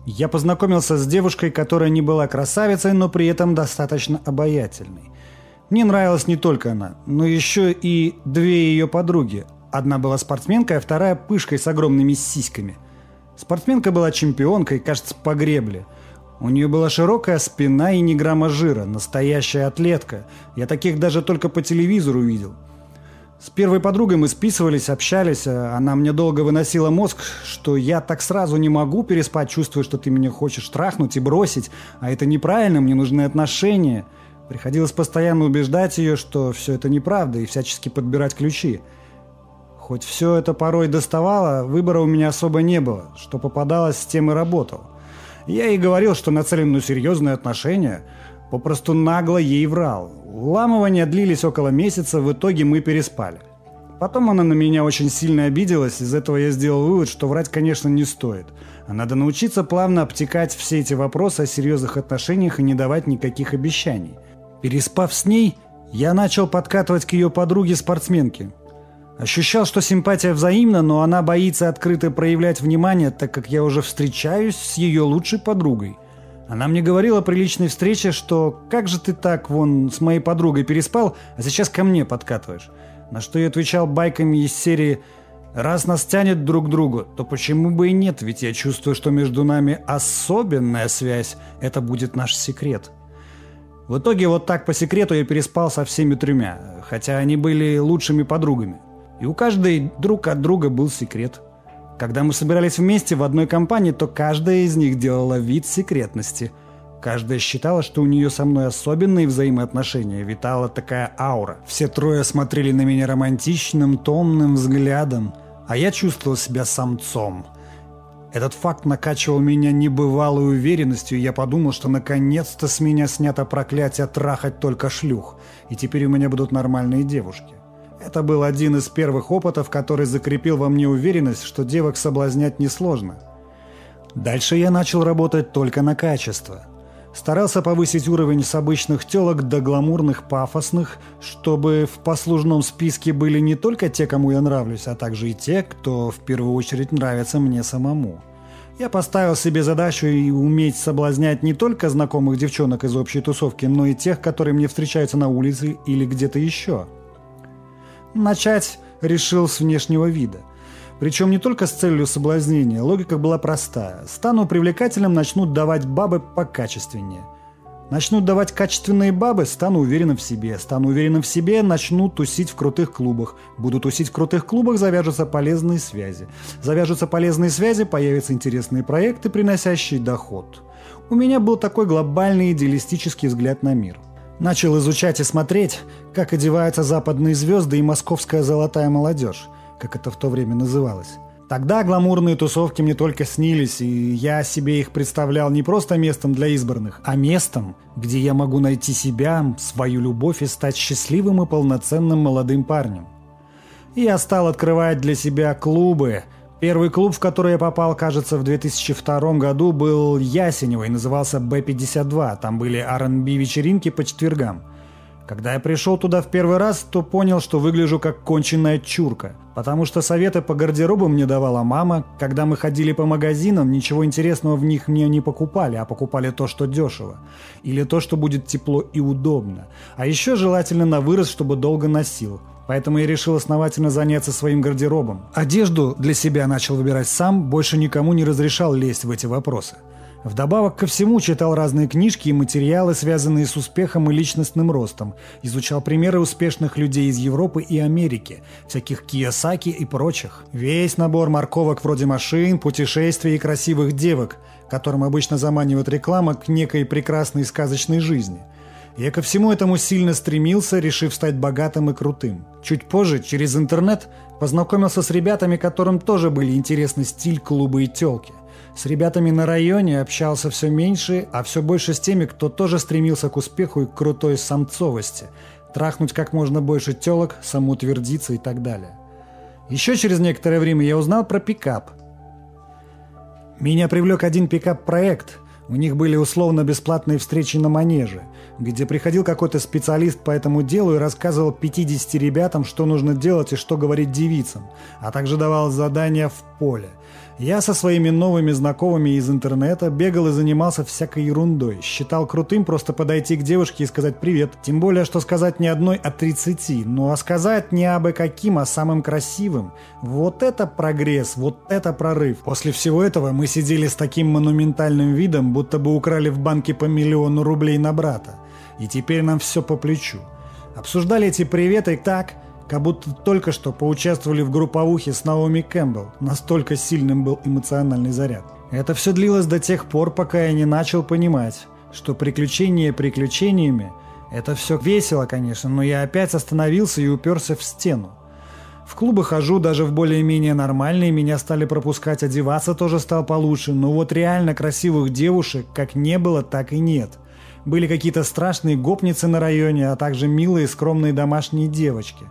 Я познакомился с девушкой, которая не была красавицей, но при этом достаточно обаятельной. Мне нравилась не только она, но еще и две ее подруги. Одна была спортсменкой, а вторая пышкой с огромными сиськами. Спортсменка была чемпионкой, кажется, по гребле. У нее была широкая спина и ни грамма жира, настоящая атлетка. Я таких даже только по телевизору видел. С первой подругой мы списывались, общались, она мне долго выносила мозг, что я так сразу не могу переспать, чувствуя, что ты меня хочешь трахнуть и бросить, а это неправильно, мне нужны отношения. Приходилось постоянно убеждать ее, что все это неправда, и всячески подбирать ключи. Хоть все это порой доставало, выбора у меня особо не было, что попадалось, с тем и работал. Я ей говорил, что нацелен на серьезные отношения, попросту нагло ей врал. Вламывания длились около месяца, в итоге мы переспали. Потом она на меня очень сильно обиделась, из этого я сделал вывод, что врать, конечно, не стоит. А надо научиться плавно обтекать все эти вопросы о серьезных отношениях и не давать никаких обещаний. Переспав с ней, я начал подкатывать к ее подруге-спортсменке. Ощущал, что симпатия взаимна, но она боится открыто проявлять внимание, так как я уже встречаюсь с ее лучшей подругой. Она мне говорила при личной встрече, что «как же ты так, вон, с моей подругой переспал, а сейчас ко мне подкатываешь?» На что я отвечал байками из серии «раз нас тянет друг к другу, то почему бы и нет, ведь я чувствую, что между нами особенная связь, это будет наш секрет». В итоге вот так по секрету я переспал со всеми тремя, хотя они были лучшими подругами. И у каждой друг от друга был секрет. Когда мы собирались вместе в одной компании, то каждая из них делала вид секретности. Каждая считала, что у нее со мной особенные взаимоотношения, витала такая аура. Все трое смотрели на меня романтичным, томным взглядом, а я чувствовал себя самцом. Этот факт накачивал меня небывалой уверенностью, и я подумал, что наконец-то с меня снято проклятие трахать только шлюх, и теперь у меня будут нормальные девушки. Это был один из первых опытов, который закрепил во мне уверенность, что девок соблазнять несложно. Дальше я начал работать только на качество. Старался повысить уровень с обычных телок до гламурных, пафосных, чтобы в послужном списке были не только те, кому я нравлюсь, а также и те, кто в первую очередь нравится мне самому. Я поставил себе задачу и уметь соблазнять не только знакомых девчонок из общей тусовки, но и тех, которые мне встречаются на улице или где-то еще. Начать решил с внешнего вида. Причем не только с целью соблазнения, логика была простая. Стану привлекательным, начнут давать бабы покачественнее. Начнут давать качественные бабы, стану уверенным в себе. Стану уверенным в себе, начну тусить в крутых клубах. Буду тусить в крутых клубах, завяжутся полезные связи. Завяжутся полезные связи, появятся интересные проекты, приносящие доход. У меня был такой глобальный идеалистический взгляд на мир. Начал изучать и смотреть, как одеваются западные звезды и московская золотая молодежь, как это в то время называлось. Тогда гламурные тусовки мне только снились, и я себе их представлял не просто местом для избранных, а местом, где я могу найти себя, свою любовь и стать счастливым и полноценным молодым парнем. И я стал открывать для себя клубы. Первый клуб, в который я попал, кажется, в 2002 году, был Ясенево и назывался B52. Там были R&B вечеринки по четвергам. Когда я пришел туда в первый раз, то понял, что выгляжу как конченная чурка. Потому что советы по гардеробу мне давала мама. Когда мы ходили по магазинам, ничего интересного в них мне не покупали, а покупали то, что дешево. Или то, что будет тепло и удобно. А еще желательно на вырост, чтобы долго носил. Поэтому я решил основательно заняться своим гардеробом. Одежду для себя начал выбирать сам, больше никому не разрешал лезть в эти вопросы. Вдобавок ко всему читал разные книжки и материалы, связанные с успехом и личностным ростом. Изучал примеры успешных людей из Европы и Америки, всяких Кийосаки и прочих. Весь набор морковок вроде машин, путешествий и красивых девок, которым обычно заманивает реклама к некой прекрасной сказочной жизни. Я ко всему этому сильно стремился, решив стать богатым и крутым. Чуть позже, через интернет, познакомился с ребятами, которым тоже были интересны стиль, клубы и тёлки. С ребятами на районе общался все меньше, а все больше с теми, кто тоже стремился к успеху и к крутой самцовости. Трахнуть как можно больше тёлок, самоутвердиться и так далее. Еще через некоторое время я узнал про пикап. Меня привлек один пикап-проект. У них были условно-бесплатные встречи на манеже, где приходил какой-то специалист по этому делу и рассказывал 50 ребятам, что нужно делать и что говорить девицам, а также давал задания в поле. Я со своими новыми знакомыми из интернета бегал и занимался всякой ерундой. Считал крутым просто подойти к девушке и сказать «привет». Тем более, что сказать не одной, а 30. Ну а сказать не абы каким, а самым красивым. Вот это прогресс, вот это прорыв. После всего этого мы сидели с таким монументальным видом, будто бы украли в банке по 1 000 000 рублей на брата. И теперь нам все по плечу. Обсуждали эти приветы так, как будто только что поучаствовали в групповухе с Наоми Кэмпбелл. Настолько сильным был эмоциональный заряд. Это все длилось до тех пор, пока я не начал понимать, что приключения приключениями – это все весело, конечно, но я опять остановился и уперся в стену. В клубы хожу даже в более-менее нормальные, меня стали пропускать, одеваться тоже стал получше, но вот реально красивых девушек как не было, так и нет. Были какие-то страшные гопницы на районе, а также милые скромные домашние девочки.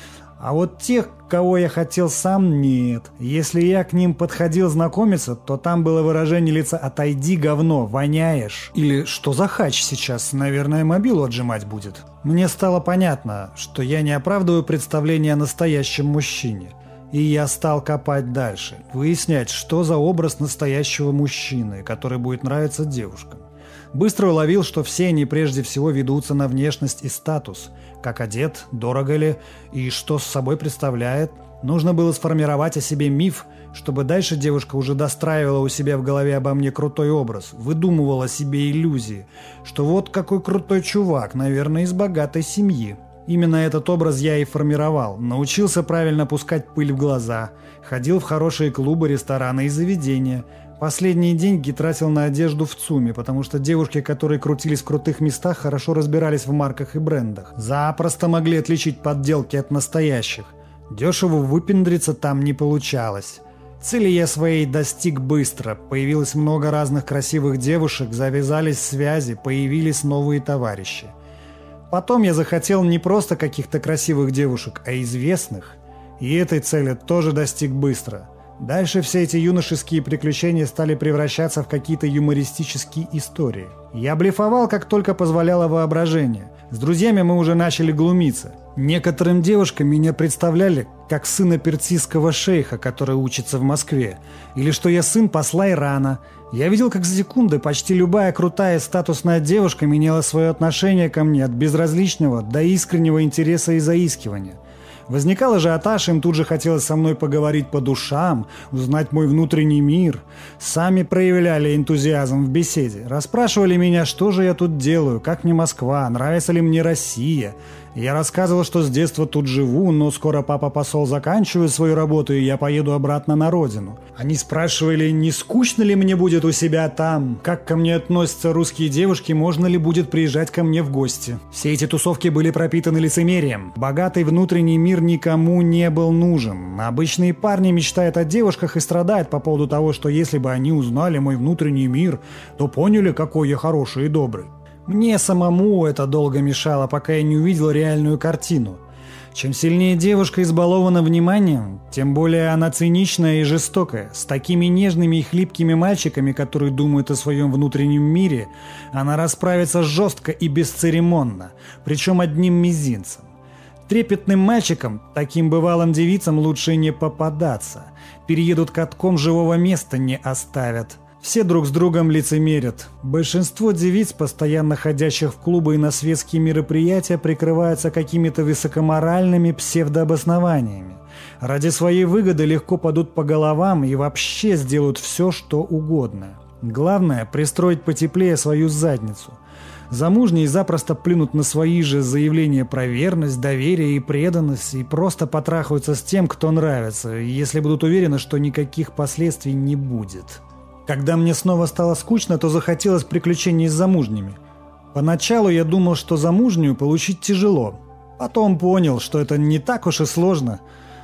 А вот тех, кого я хотел сам, нет. Если я к ним подходил знакомиться, то там было выражение лица «отойди, говно, воняешь». Или «что за хач сейчас, наверное, мобилу отжимать будет». Мне стало понятно, что я не оправдываю представление о настоящем мужчине. И я стал копать дальше, выяснять, что за образ настоящего мужчины, который будет нравиться девушкам. Быстро уловил, что все они прежде всего ведутся на внешность и статус. Как одет, дорого ли и что с собой представляет. Нужно было сформировать о себе миф, чтобы дальше девушка уже достраивала у себя в голове обо мне крутой образ, выдумывала себе иллюзии, что вот какой крутой чувак, наверное, из богатой семьи. Именно этот образ я и формировал. Научился правильно пускать пыль в глаза, ходил в хорошие клубы, рестораны и заведения. Последние деньги тратил на одежду в ЦУМе, потому что девушки, которые крутились в крутых местах, хорошо разбирались в марках и брендах. Запросто могли отличить подделки от настоящих. Дешево выпендриться там не получалось. Цели я своей достиг быстро. Появилось много разных красивых девушек, завязались связи, появились новые товарищи. Потом я захотел не просто каких-то красивых девушек, а известных. И этой цели тоже достиг быстро. Дальше все эти юношеские приключения стали превращаться в какие-то юмористические истории. Я блефовал, как только позволяло воображение. С друзьями мы уже начали глумиться. Некоторым девушкам меня представляли как сына персидского шейха, который учится в Москве. Или что я сын посла Ирана. Я видел, как за секунды почти любая крутая статусная девушка меняла свое отношение ко мне от безразличного до искреннего интереса и заискивания. Возникал ажиотаж, им тут же хотелось со мной поговорить по душам, узнать мой внутренний мир. Сами проявляли энтузиазм в беседе. Расспрашивали меня, что же я тут делаю, как мне Москва, нравится ли мне Россия. Я рассказывал, что с детства тут живу, но скоро папа-посол заканчивает свою работу, и я поеду обратно на родину. Они спрашивали, не скучно ли мне будет у себя там, как ко мне относятся русские девушки, можно ли будет приезжать ко мне в гости. Все эти тусовки были пропитаны лицемерием. Богатый внутренний мир никому не был нужен. Обычные парни мечтают о девушках и страдают по поводу того, что если бы они узнали мой внутренний мир, то поняли, какой я хороший и добрый. Мне самому это долго мешало, пока я не увидел реальную картину. Чем сильнее девушка избалована вниманием, тем более она циничная и жестокая. С такими нежными и хлипкими мальчиками, которые думают о своем внутреннем мире, она расправится жестко и бесцеремонно, причем одним мизинцем. Трепетным мальчикам, таким бывалым девицам лучше не попадаться. Переедут катком, живого места не оставят. Все друг с другом лицемерят. Большинство девиц, постоянно ходящих в клубы и на светские мероприятия, прикрываются какими-то высокоморальными псевдообоснованиями. Ради своей выгоды легко падут по головам и вообще сделают все, что угодно. Главное – пристроить потеплее свою задницу. Замужние запросто плюнут на свои же заявления про верность, доверие и преданность и просто потрахаются с тем, кто нравится, если будут уверены, что никаких последствий не будет. Когда мне снова стало скучно, то захотелось приключений с замужними. Поначалу я думал, что замужнюю получить тяжело. Потом понял, что это не так уж и сложно.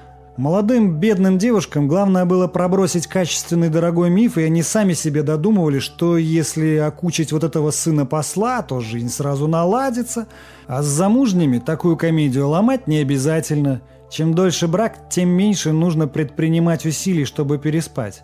Молодым бедным девушкам главное было пробросить качественный дорогой миф, и они сами себе додумывали, что если окучить вот этого сына посла, то жизнь сразу наладится. А с замужними такую комедию ломать не обязательно. Чем дольше брак, тем меньше нужно предпринимать усилий, чтобы переспать.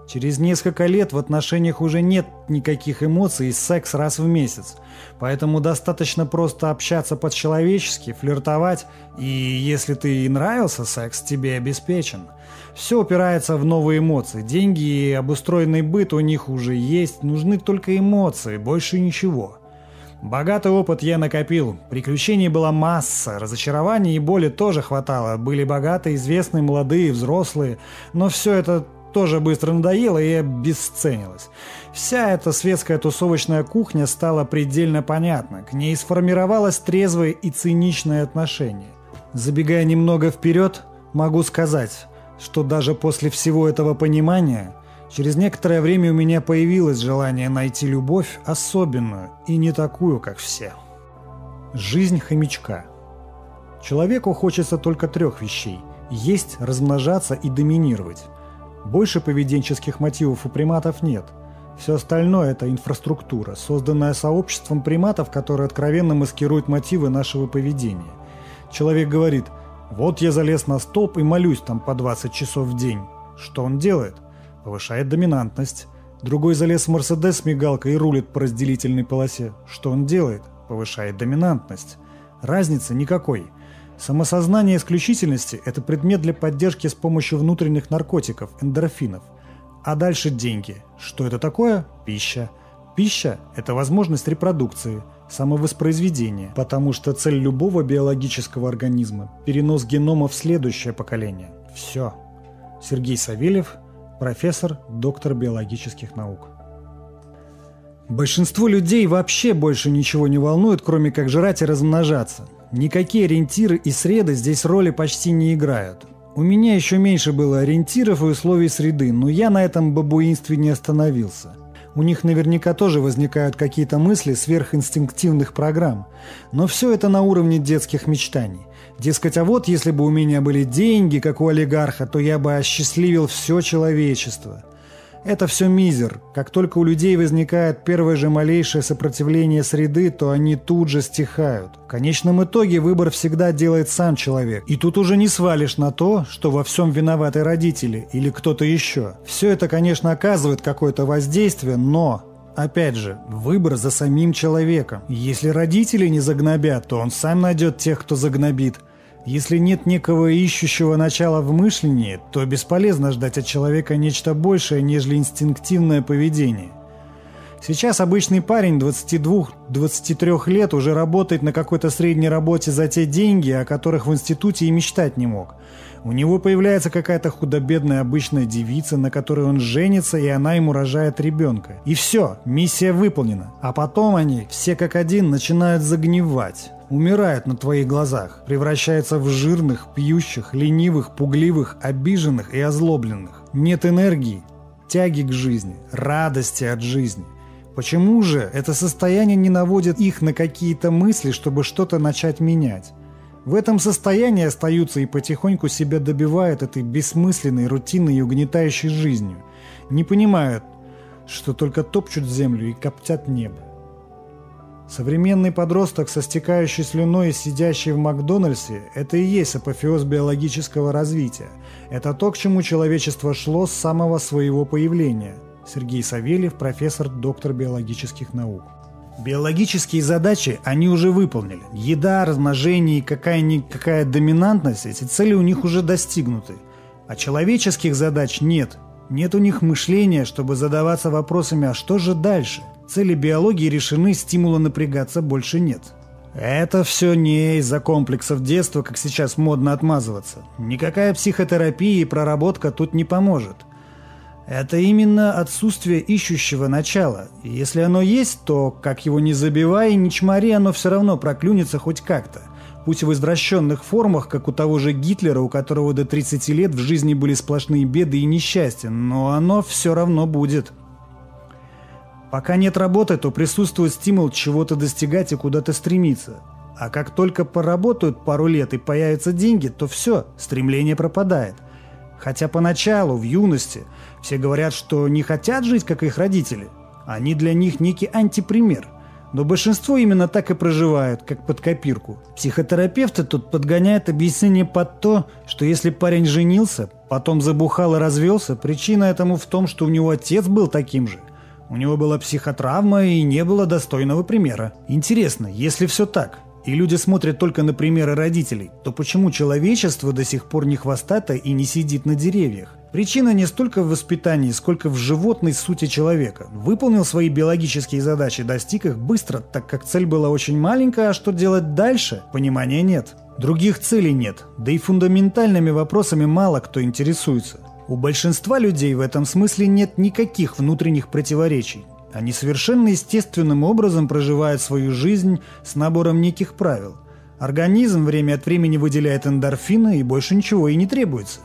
Через несколько лет в отношениях уже нет никаких эмоций и секс раз в месяц. Поэтому достаточно просто общаться по-человечески, флиртовать, и если ты и нравился, секс тебе обеспечен. Все упирается в новые эмоции. Деньги и обустроенный быт у них уже есть, нужны только эмоции, больше ничего. Богатый опыт я накопил, приключений была масса, разочарований и боли тоже хватало. Были богатые, известные, молодые, взрослые, но все это тоже быстро надоело и обесценилось. Вся эта светская тусовочная кухня стала предельно понятна, к ней сформировалось трезвое и циничное отношение. Забегая немного вперед, могу сказать, что даже после всего этого понимания, через некоторое время у меня появилось желание найти любовь особенную и не такую, как все. Жизнь хомячка. Человеку хочется только 3 вещей – есть, размножаться и доминировать. Больше поведенческих мотивов у приматов нет. Все остальное – это инфраструктура, созданная сообществом приматов, которая откровенно маскирует мотивы нашего поведения. Человек говорит: «Вот я залез на столб и молюсь там по 20 часов в день». Что он делает? Повышает доминантность. Другой залез в Мерседес с мигалкой и рулит по разделительной полосе. Что он делает? Повышает доминантность. Разницы никакой. Самосознание исключительности – это предмет для поддержки с помощью внутренних наркотиков, эндорфинов. А дальше деньги. Что это такое? Пища. Пища – это возможность репродукции, самовоспроизведения, потому что цель любого биологического организма – перенос генома в следующее поколение. Все. Сергей Савельев, профессор, доктор биологических наук. Большинство людей вообще больше ничего не волнует, кроме как жрать и размножаться. Никакие ориентиры и среды здесь роли почти не играют. У меня еще меньше было ориентиров и условий среды, но я на этом бабуинстве не остановился. У них наверняка тоже возникают какие-то мысли сверхинстинктивных программ. Но все это на уровне детских мечтаний. Дескать, а вот если бы у меня были деньги, как у олигарха, то я бы осчастливил все человечество. Это все мизер. Как только у людей возникает первое же малейшее сопротивление среды, то они тут же стихают. В конечном итоге выбор всегда делает сам человек. И тут уже не свалишь на то, что во всем виноваты родители или кто-то еще. Все это, конечно, оказывает какое-то воздействие, но... Опять же, выбор за самим человеком. Если родители не загнобят, то он сам найдет тех, кто загнобит. Если нет некого ищущего начала в мышлении, то бесполезно ждать от человека нечто большее, нежели инстинктивное поведение. Сейчас обычный парень 22-23 лет уже работает на какой-то средней работе за те деньги, о которых в институте и мечтать не мог. У него появляется какая-то худо-бедная обычная девица, на которой он женится, и она ему рожает ребенка. И все, миссия выполнена. А потом они, все как один, начинают загнивать. Умирают на твоих глазах, превращаются в жирных, пьющих, ленивых, пугливых, обиженных и озлобленных. Нет энергии, тяги к жизни, радости от жизни. Почему же это состояние не наводит их на какие-то мысли, чтобы что-то начать менять? В этом состоянии остаются и потихоньку себя добивают этой бессмысленной, рутинной и угнетающей жизнью. Не понимают, что только топчут землю и коптят небо. Современный подросток со стекающей слюной и сидящий в Макдональдсе – это и есть апофеоз биологического развития. Это то, к чему человечество шло с самого своего появления. Сергей Савельев, профессор, доктор биологических наук. Биологические задачи они уже выполнили. Еда, размножение и какая-никакая доминантность – эти цели у них уже достигнуты. А человеческих задач нет. Нет у них мышления, чтобы задаваться вопросами «а что же дальше?». Цели биологии решены, стимула напрягаться больше нет. Это все не из-за комплексов детства, как сейчас модно отмазываться. Никакая психотерапия и проработка тут не поможет. Это именно отсутствие ищущего начала. И если оно есть, то, как его ни забивай и не чмори, оно все равно проклюнется хоть как-то. Пусть в извращенных формах, как у того же Гитлера, у которого до 30 лет в жизни были сплошные беды и несчастья, но оно все равно будет. Пока нет работы, то присутствует стимул чего-то достигать и куда-то стремиться. А как только поработают пару лет и появятся деньги, то все, стремление пропадает. Хотя поначалу, в юности, все говорят, что не хотят жить, как их родители. Они для них некий антипример. Но большинство именно так и проживают, как под копирку. Психотерапевты тут подгоняют объяснение под то, что если парень женился, потом забухал и развелся, причина этому в том, что у него отец был таким же. У него была психотравма и не было достойного примера. Интересно, если все так, и люди смотрят только на примеры родителей, то почему человечество до сих пор не хвостато и не сидит на деревьях? Причина не столько в воспитании, сколько в животной сути человека. Выполнил свои биологические задачи, достиг их быстро, так как цель была очень маленькая, а что делать дальше, понимания нет. Других целей нет, да и фундаментальными вопросами мало кто интересуется. У большинства людей в этом смысле нет никаких внутренних противоречий. Они совершенно естественным образом проживают свою жизнь с набором неких правил. Организм время от времени выделяет эндорфины, и больше ничего и не требуется.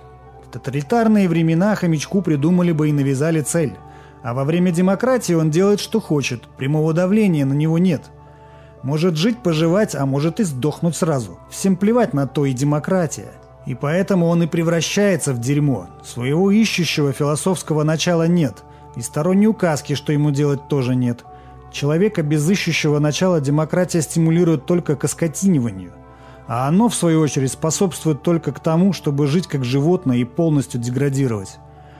В тоталитарные времена хомячку придумали бы и навязали цель. А во время демократии он делает, что хочет, прямого давления на него нет. Может жить, поживать, а может и сдохнуть сразу. Всем плевать на то и демократия. И поэтому он и превращается в дерьмо. Своего ищущего философского начала нет. И сторонней указки, что ему делать, тоже нет. Человека без ищущего начала демократия стимулирует только к оскотиниванию. А оно, в свою очередь, способствует только к тому, чтобы жить как животное и полностью деградировать.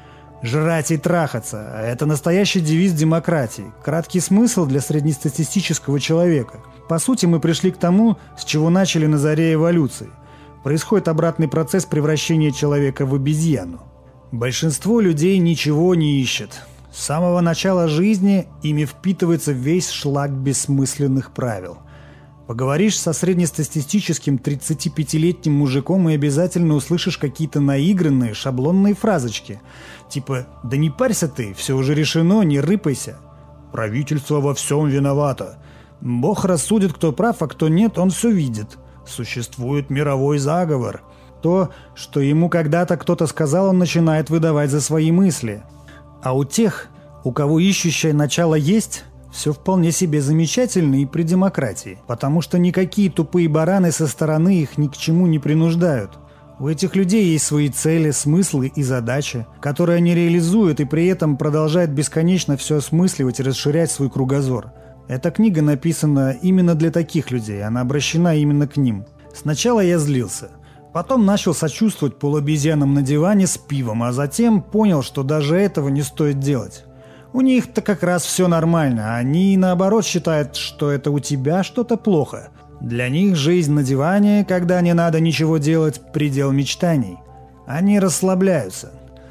Жрать и трахаться – это настоящий девиз демократии. Краткий смысл для среднестатистического человека. По сути, мы пришли к тому, с чего начали на заре эволюции. Происходит обратный процесс превращения человека в обезьяну. Большинство людей ничего не ищет. С самого начала жизни ими впитывается весь шлак бессмысленных правил. Поговоришь со среднестатистическим 35-летним мужиком и обязательно услышишь какие-то наигранные шаблонные фразочки. Типа «Да не парься ты, все уже решено, не рыпайся». «Правительство во всем виновато». «Бог рассудит, кто прав, а кто нет, он все видит». «Существует мировой заговор». То, что ему когда-то кто-то сказал, он начинает выдавать за свои мысли. А у тех, у кого ищущее начало есть, все вполне себе замечательно и при демократии, потому что никакие тупые бараны со стороны их ни к чему не принуждают. У этих людей есть свои цели, смыслы и задачи, которые они реализуют и при этом продолжают бесконечно все осмысливать и расширять свой кругозор. Эта книга написана именно для таких людей, она обращена именно к ним. Сначала я злился. Потом начал сочувствовать полуобезьянам на диване с пивом, а затем понял, что даже этого не стоит делать. У них-то как раз все нормально, они наоборот считают, что это у тебя что-то плохо. Для них жизнь на диване, когда не надо ничего делать, предел мечтаний. Они расслабляются.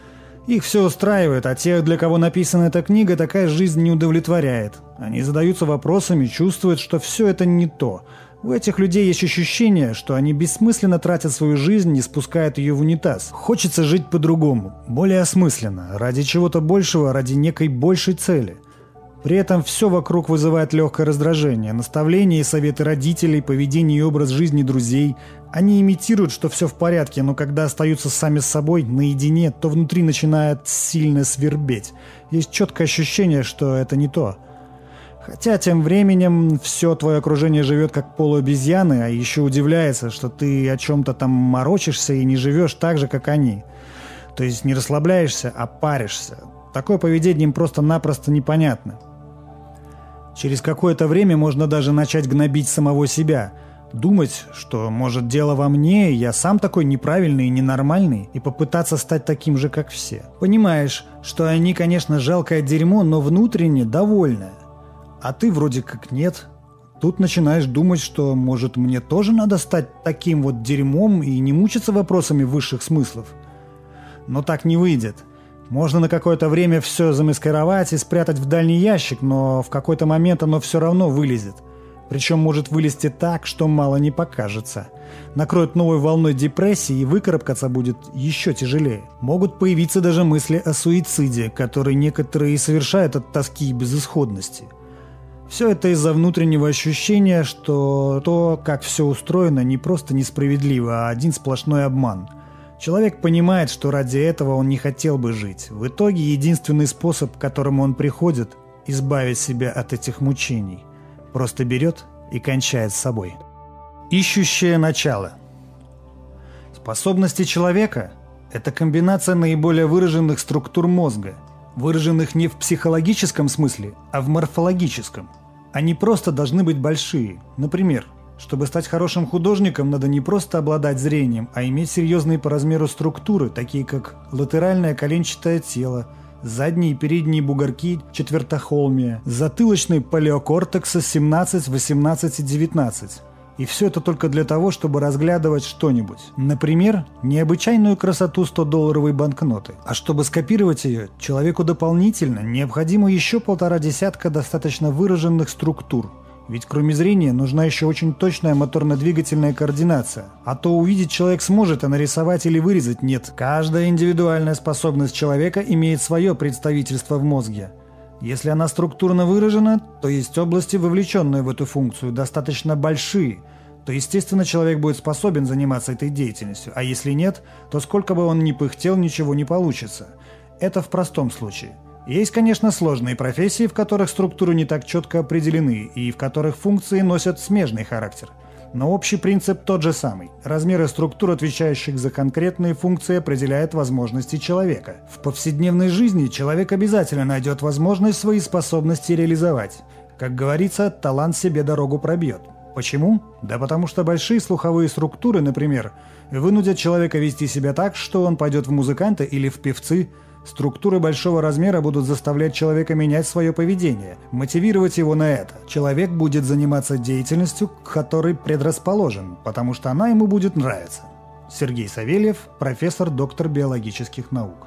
Их все устраивает, а тех, для кого написана эта книга, такая жизнь не удовлетворяет. Они задаются вопросами, чувствуют, что все это не то. У этих людей есть ощущение, что они бессмысленно тратят свою жизнь и спускают ее в унитаз. Хочется жить по-другому, более осмысленно, ради чего-то большего, ради некой большей цели. При этом все вокруг вызывает легкое раздражение. Наставления и советы родителей, поведение и образ жизни друзей. Они имитируют, что все в порядке, но когда остаются сами с собой, наедине, то внутри начинает сильно свербеть. Есть четкое ощущение, что это не то. Хотя тем временем все твое окружение живет как полуобезьяны, а еще удивляется, что ты о чем-то там морочишься и не живешь так же, как они. То есть не расслабляешься, а паришься. Такое поведение им просто-напросто непонятно. Через какое-то время можно даже начать гнобить самого себя. Думать, что, может, дело во мне, я сам такой неправильный и ненормальный, и попытаться стать таким же, как все. Понимаешь, что они, конечно, жалкое дерьмо, но внутренне довольное. А ты вроде как нет. Тут начинаешь думать, что, может, мне тоже надо стать таким вот дерьмом и не мучиться вопросами высших смыслов. Но так не выйдет. Можно на какое-то время все замаскировать и спрятать в дальний ящик, но в какой-то момент оно все равно вылезет. Причем может вылезти так, что мало не покажется. Накроет новой волной депрессии, и выкарабкаться будет еще тяжелее. Могут появиться даже мысли о суициде, которые некоторые и совершают от тоски и безысходности. Все это из-за внутреннего ощущения, что то, как все устроено, не просто несправедливо, а один сплошной обман. Человек понимает, что ради этого он не хотел бы жить. В итоге единственный способ, к которому он приходит – избавить себя от этих мучений. Просто берет и кончает с собой. Ищущее начало. Способности человека – это комбинация наиболее выраженных структур мозга, выраженных не в психологическом смысле, а в морфологическом. Они просто должны быть большие. Например, чтобы стать хорошим художником, надо не просто обладать зрением, а иметь серьезные по размеру структуры, такие как латеральное коленчатое тело, задние и передние бугорки четвертохолмия, затылочный палеокортекса 17, 18 и 19. И все это только для того, чтобы разглядывать что-нибудь. Например, необычайную красоту 100-долларовой банкноты. А чтобы скопировать ее, человеку дополнительно необходимо еще 1,5 десятка достаточно выраженных структур. Ведь кроме зрения нужна еще очень точная моторно-двигательная координация. А то увидеть человек сможет, а нарисовать или вырезать нет. Каждая индивидуальная способность человека имеет свое представительство в мозге. Если она структурно выражена, то есть области, вовлеченные в эту функцию, достаточно большие, то, естественно, человек будет способен заниматься этой деятельностью. А если нет, то сколько бы он ни пыхтел, ничего не получится. Это в простом случае. Есть, конечно, сложные профессии, в которых структуры не так четко определены и в которых функции носят смежный характер. Но общий принцип тот же самый. Размеры структур, отвечающих за конкретные функции, определяют возможности человека. В повседневной жизни человек обязательно найдет возможность свои способности реализовать. Как говорится, талант себе дорогу пробьет. Почему? Да потому что большие слуховые структуры, например, вынудят человека вести себя так, что он пойдет в музыканта или в певцы. Структуры большого размера будут заставлять человека менять свое поведение, мотивировать его на это. Человек будет заниматься деятельностью, к которой предрасположен, потому что она ему будет нравиться. Сергей Савельев, профессор, доктор биологических наук.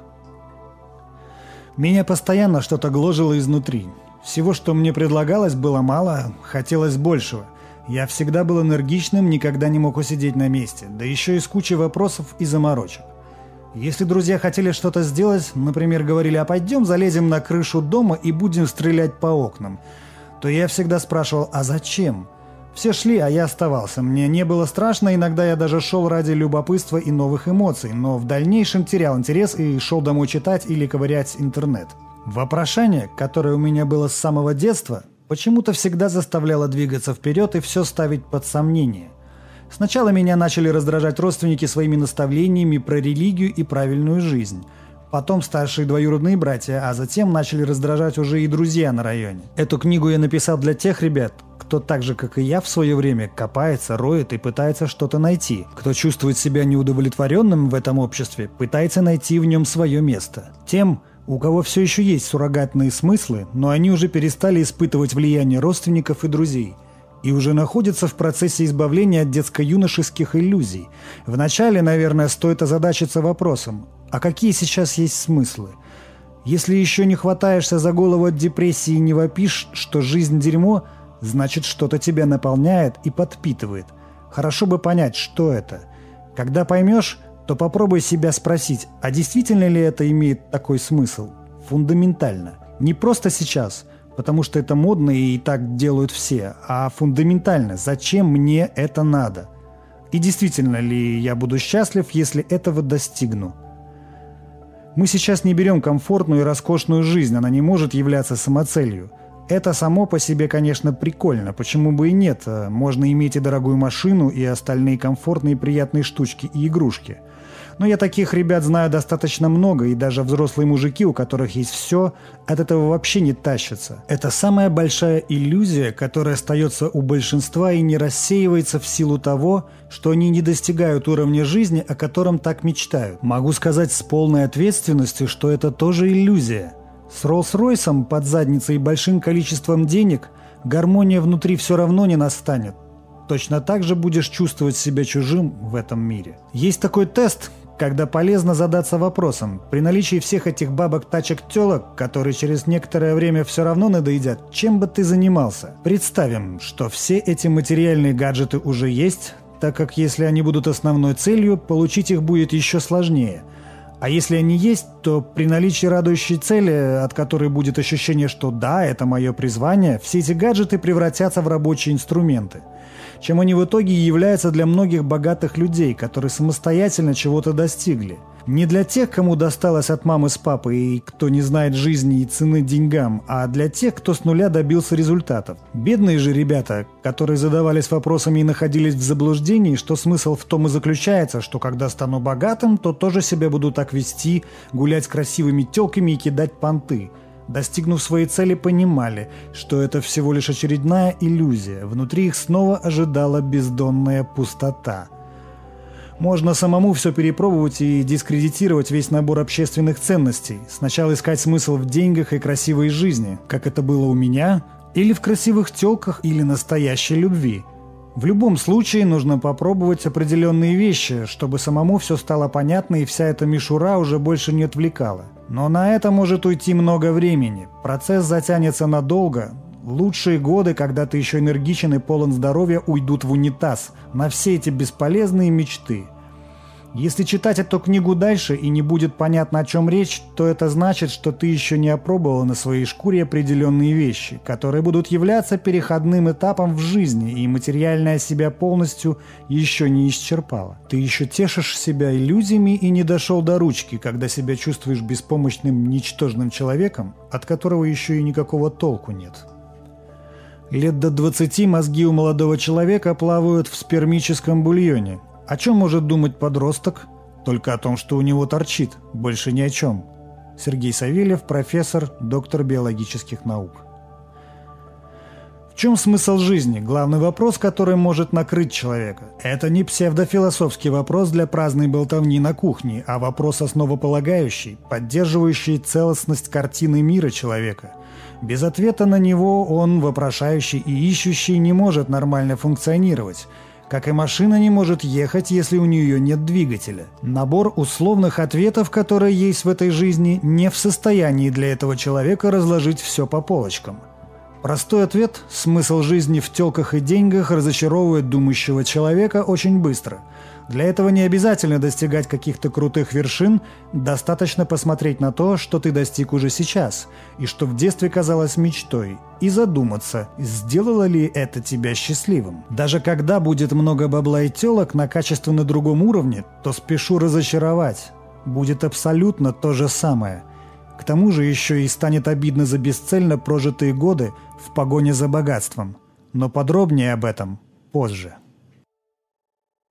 Меня постоянно что-то гложило изнутри. Всего, что мне предлагалось, было мало, хотелось большего. Я всегда был энергичным, никогда не мог усидеть на месте, да еще и с кучей вопросов и заморочек. Если друзья хотели что-то сделать, например, говорили, а пойдем залезем на крышу дома и будем стрелять по окнам, то я всегда спрашивал, а зачем? Все шли, а я оставался. Мне не было страшно, иногда я даже шел ради любопытства и новых эмоций, но в дальнейшем терял интерес и шел домой читать или ковырять интернет. Вопрошание, которое у меня было с самого детства, почему-то всегда заставляло двигаться вперед и все ставить под сомнение. Сначала меня начали раздражать родственники своими наставлениями про религию и правильную жизнь. Потом старшие двоюродные братья, а затем начали раздражать уже и друзья на районе. Эту книгу я написал для тех ребят, кто так же, как и я в свое время, копается, роет и пытается что-то найти. Кто чувствует себя неудовлетворенным в этом обществе, пытается найти в нем свое место. Тем, у кого все еще есть суррогатные смыслы, но они уже перестали испытывать влияние родственников и друзей. И уже находится в процессе избавления от детско-юношеских иллюзий. Вначале, наверное, стоит озадачиться вопросом, а какие сейчас есть смыслы? Если еще не хватаешься за голову от депрессии и не вопишь, что жизнь дерьмо, значит, что-то тебя наполняет и подпитывает. Хорошо бы понять, что это. Когда поймешь, то попробуй себя спросить, а действительно ли это имеет такой смысл? Фундаментально. Не просто сейчас, потому что это модно и так делают все, а фундаментально, зачем мне это надо? И действительно ли я буду счастлив, если этого достигну? Мы сейчас не берем комфортную и роскошную жизнь, она не может являться самоцелью. Это само по себе, конечно, прикольно, почему бы и нет, можно иметь и дорогую машину, и остальные комфортные и приятные штучки и игрушки. Но я таких ребят знаю достаточно много, и даже взрослые мужики, у которых есть все, от этого вообще не тащатся. Это самая большая иллюзия, которая остается у большинства и не рассеивается в силу того, что они не достигают уровня жизни, о котором так мечтают. Могу сказать с полной ответственностью, что это тоже иллюзия. С Роллс-Ройсом под задницей и большим количеством денег гармония внутри все равно не настанет. Точно так же будешь чувствовать себя чужим в этом мире. Есть такой тест, когда полезно задаться вопросом, при наличии всех этих бабок, тачек, тёлок, которые через некоторое время все равно надоедят, чем бы ты занимался? Представим, что все эти материальные гаджеты уже есть, так как если они будут основной целью, получить их будет еще сложнее. А если они есть, то при наличии радующей цели, от которой будет ощущение, что да, это мое призвание, все эти гаджеты превратятся в рабочие инструменты. Чем они в итоге являются для многих богатых людей, которые самостоятельно чего-то достигли. Не для тех, кому досталось от мамы с папой и кто не знает жизни и цены деньгам, а для тех, кто с нуля добился результатов. Бедные же ребята, которые задавались вопросами и находились в заблуждении, что смысл в том и заключается, что когда стану богатым, то тоже себя буду так вести, гулять с красивыми тёлками и кидать понты. достигнув своей цели, понимали, что это всего лишь очередная иллюзия, внутри их снова ожидала бездонная пустота. Можно самому все перепробовать и дискредитировать весь набор общественных ценностей. Сначала искать смысл в деньгах и красивой жизни, как это было у меня, или в красивых тёлках, или настоящей любви. В любом случае нужно попробовать определенные вещи, чтобы самому все стало понятно и вся эта мишура уже больше не отвлекала. Но на это может уйти много времени. Процесс затянется надолго. Лучшие годы, когда ты еще энергичен и полон здоровья, уйдут в унитаз на все эти бесполезные мечты. Если читать эту книгу дальше и не будет понятно, о чем речь, то это значит, что ты еще не опробовал на своей шкуре определенные вещи, которые будут являться переходным этапом в жизни, и материальная себя полностью еще не исчерпала. Ты еще тешишь себя иллюзиями и не дошел до ручки, когда себя чувствуешь беспомощным, ничтожным человеком, от которого еще и никакого толку нет. Лет до 20 мозги у молодого человека плавают в спермическом бульоне. О чем может думать подросток? Только о том, что у него торчит, больше ни о чем. Сергей Савельев, профессор, доктор биологических наук. В чем смысл жизни? Главный вопрос, который может накрыть человека. Это не псевдофилософский вопрос для праздной болтовни на кухне, а вопрос основополагающий, поддерживающий целостность картины мира человека. Без ответа на него он, вопрошающий и ищущий, не может нормально функционировать. Как и машина не может ехать, если у нее нет двигателя. Набор условных ответов, которые есть в этой жизни, не в состоянии для этого человека разложить все по полочкам. Простой ответ «смысл жизни в тёлках и деньгах» разочаровывает думающего человека очень быстро. Для этого не обязательно достигать каких-то крутых вершин, достаточно посмотреть на то, что ты достиг уже сейчас, и что в детстве казалось мечтой, и задуматься, сделало ли это тебя счастливым. Даже когда будет много бабла и тёлок на качественно другом уровне, то спешу разочаровать. Будет абсолютно то же самое. К тому же еще и станет обидно за бесцельно прожитые годы в погоне за богатством. Но подробнее об этом позже.